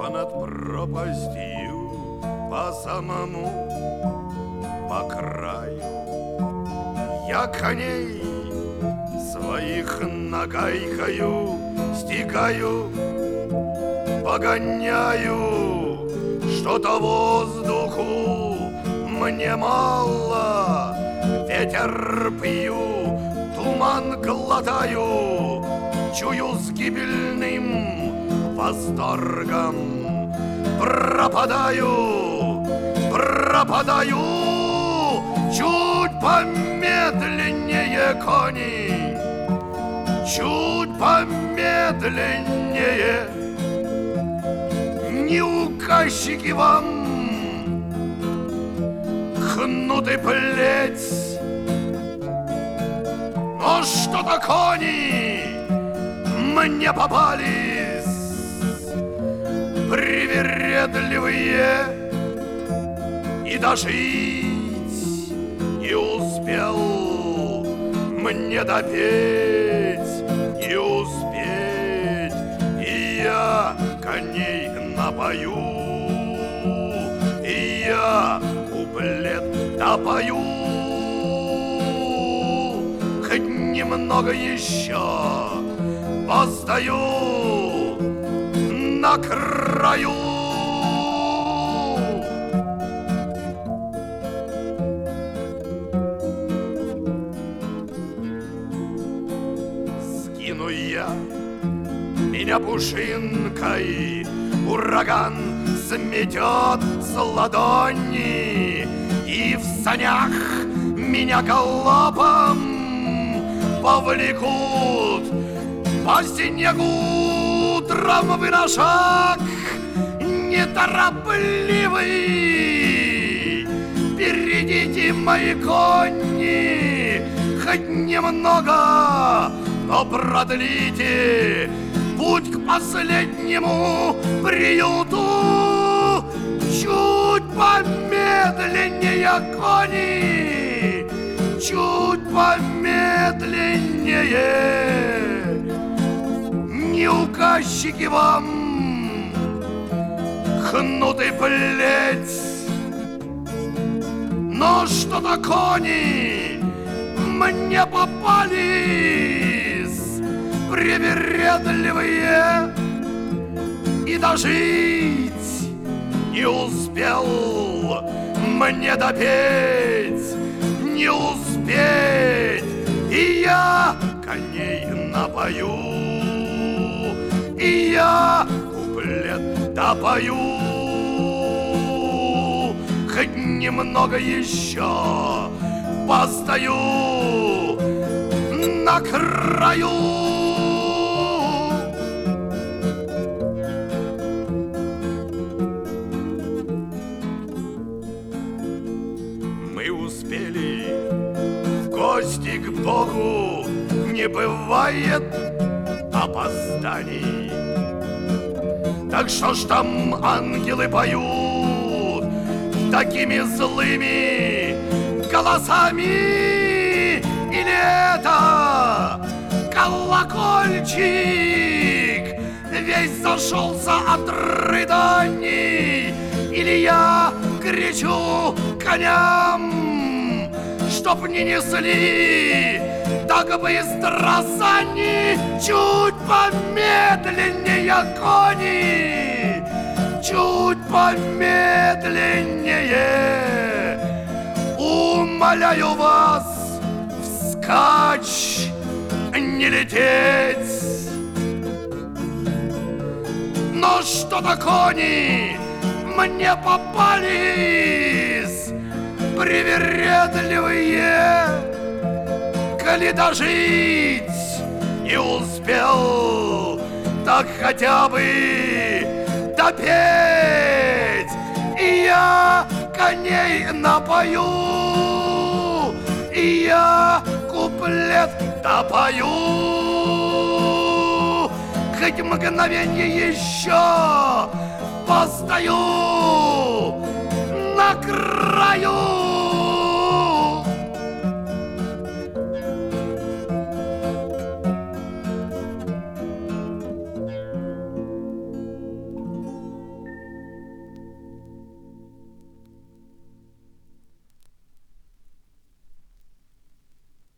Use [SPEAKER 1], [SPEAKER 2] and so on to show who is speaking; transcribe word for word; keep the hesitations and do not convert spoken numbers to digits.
[SPEAKER 1] понад пропастью, по самому, по краю. Я коней своих нагайкою стигаю, погоняю, что-то воздуху мне мало. Ветер пью, туман глотаю, чую с гибельным восторгом. Пропадаю, пропадаю, чуть помедленнее, кони, чуть помедленнее. Не указчики вам кнут и плеть, но что-то кони мне попались привередливые, и дожить не успел мне допеть, не успеть, и я коней напою, и я куплет допою, хоть немного еще постою на краю. Скину я меня пушинкой, ураган сметет с ладони, и в санях меня галопом повлекут по снегу травмы на шаг неторопливый. Перейдите, мои кони, хоть немного, но продлите путь к последнему приюту. Чуть помедленнее, кони, чуть помедленнее. Не указчики вам кнут и плеть, но что-то кони мне попались привередливые, и дожить не успел мне допеть, не успеть, и я коней напою, и я куплет допою, хоть немного еще постою на краю. Мы успели в гости к Богу, не бывает опозданий. Так что ж там ангелы поют такими злыми голосами? Или это колокольчик весь зашелся от рыданий? Или я кричу коням, чтоб не несли так быстро сани? Чуть помедленнее, кони, чуть помедленнее. Умоляю вас вскачь не лететь. Но что-то кони мне попались привередливые, коли дожить не успел, так хотя бы допеть. И я коней напою, и я куплет допою, хоть мгновенье еще постою на краю.